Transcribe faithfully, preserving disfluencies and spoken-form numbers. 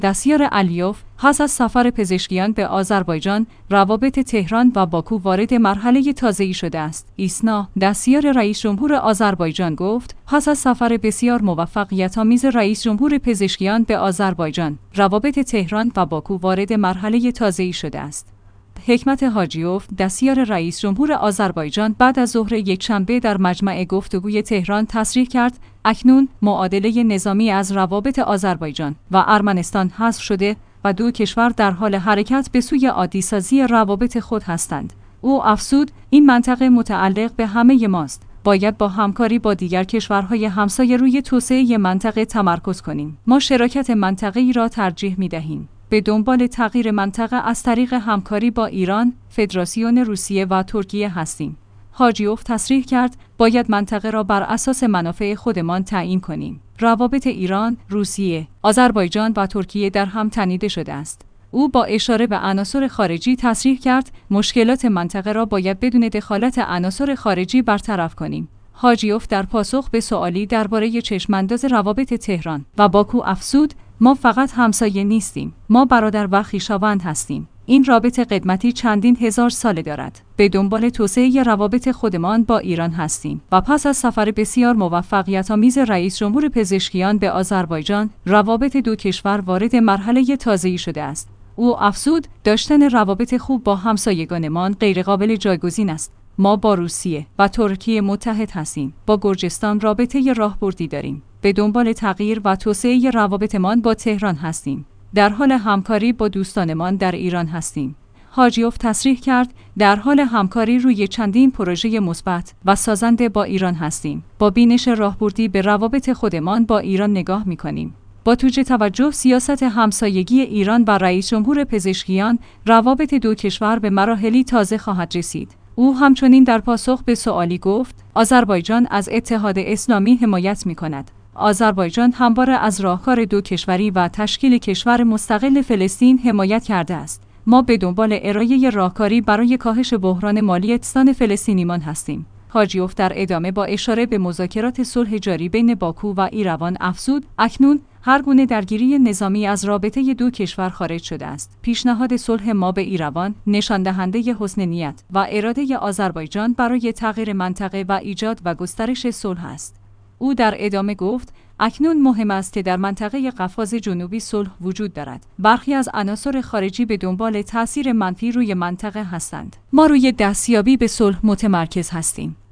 دستیار علیوف پس از سفر پزشکیان به آذربایجان، روابط تهران و باکو وارد مرحله تازه‌ای شده است. ایسنا، دستیار رئیس جمهور آذربایجان گفت، پس از سفر بسیار موفقیت‌آمیز رئیس جمهور پزشکیان به آذربایجان، روابط تهران و باکو وارد مرحله تازه‌ای شده است. حکمت حاجیوف، دستیار رئیس جمهور آذربایجان، بعد از ظهر یکشنبه در مجمع گفتگوی تهران تصریح کرد اکنون معادله نظامی از روابط آذربایجان و ارمنستان حذف شده و دو کشور در حال حرکت به سوی عادی‌سازی روابط خود هستند. او افزود این منطقه متعلق به همه ماست. باید با همکاری با دیگر کشورهای همسایه روی توسعه منطقه تمرکز کنیم. ما شراکت منطقه‌ای را ترجیح می‌دهیم. به دنبال تغییر منطقه از طریق همکاری با ایران، فدراسیون روسیه و ترکیه هستیم. حاجیوف تصریح کرد باید منطقه را بر اساس منافع خودمان تعیین کنیم. روابط ایران، روسیه، آذربایجان و ترکیه در هم تنیده شده است. او با اشاره به عناصر خارجی تصریح کرد مشکلات منطقه را باید بدون دخالت عناصر خارجی برطرف کنیم. حاجیوف در پاسخ به سوالی درباره چشمانداز روابط تهران و باکو افزود ما فقط همسایه نیستیم، ما برادر و خویشاوند هستیم. این رابطه قدمتی چندین هزار ساله دارد. به دنبال توسعه روابط خودمان با ایران هستیم و پس از سفر بسیار موفقیت‌آمیز رئیس جمهور پزشکیان به آذربایجان، روابط دو کشور وارد مرحله تازه‌ای شده است. او افزود داشتن روابط خوب با همسایگانمان غیرقابل جایگزین است. ما با روسیه و ترکیه متحد هستیم. با گرجستان رابطه راهبردی داریم. به دنبال تغییر و توسعه روابطمان با تهران هستیم. در حال همکاری با دوستانمان در ایران هستیم. حاجیوف تصریح کرد در حال همکاری روی چندین پروژه مثبت و سازنده با ایران هستیم. با بینش راهبردی به روابط خودمان با ایران نگاه می‌کنیم. با توجه توجه سیاست همسایگی ایران و رئیس جمهور پزشکیان، روابط دو کشور به مراحلی تازه خواهد رسید. او همچنین در پاسخ به سوالی گفت آذربایجان از اتحاد اسلامی حمایت می‌کند. آذربایجان همواره از راهکار دو کشوری و تشکیل کشور مستقل فلسطین حمایت کرده است. ما به دنبال ارائه راهکاری برای کاهش بحران مالی استان فلسطینیمان هستیم. حاجیوف در ادامه با اشاره به مذاکرات صلح جاری بین باکو و ایروان افزود اکنون هر گونه درگیری نظامی از رابطه دو کشور خارج شده است. پیشنهاد صلح ما به ایروان نشان دهنده حسن نیت و اراده آذربایجان برای تغییر منطقه و ایجاد و گسترش صلح است. او در ادامه گفت اکنون مهم است که در منطقه قفقاز جنوبی صلح وجود دارد. برخی از عناصر خارجی به دنبال تأثیر منفی روی منطقه هستند. ما روی دستیابی به صلح متمرکز هستیم.